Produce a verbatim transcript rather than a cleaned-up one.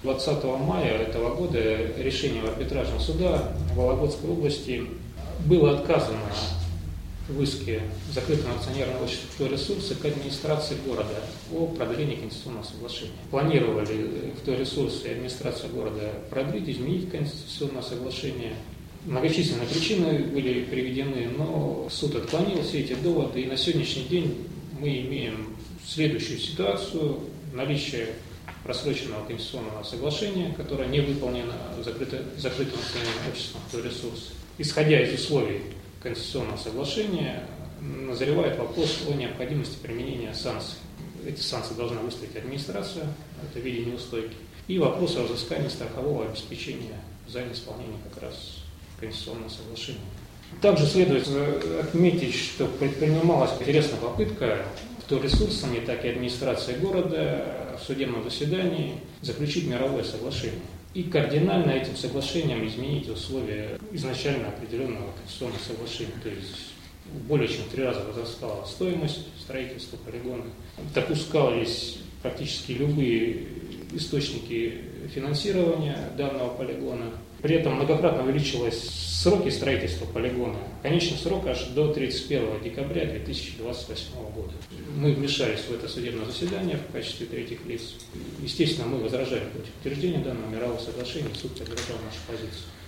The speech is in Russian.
двадцатого мая этого года решением арбитражного суда Вологодской области было отказано в иске закрытого акционерного общества «Вторресурсы» к администрации города о продлении конституционного соглашения. Планировали «Вторресурсы» и администрация города продлить, изменить конституционное соглашение. Многочисленные причины были приведены, но суд отклонил все эти доводы, и на сегодняшний день мы имеем следующую ситуацию: наличие просроченного конституционного соглашения, которое не выполнено закрытым акционерным обществом «Вторресурсы». Исходя из условий конституционного соглашения, назревает вопрос о необходимости применения санкций. Эти санкции должна выставить администрация, это в виде неустойки. И вопрос о взыскании страхового обеспечения за неисполнение как раз конституционного соглашения. Также следует отметить, что предпринималась интересная попытка «Вторресурсами», так и администрацией города в судебном заседании заключить мировое соглашение и кардинально этим соглашением изменить условия изначально определенного конституционного соглашения. То есть более чем в три раза возрастала стоимость строительства полигона, допускались практически любые источники финансирования данного полигона. При этом многократно увеличились сроки строительства полигона. Конечный срок аж до тридцать первого декабря две тысячи двадцать восьмого года. Мы вмешались в это судебное заседание в качестве третьих лиц. Естественно, мы возражали против утверждения данного мирового соглашения, суд поддержал нашу позицию.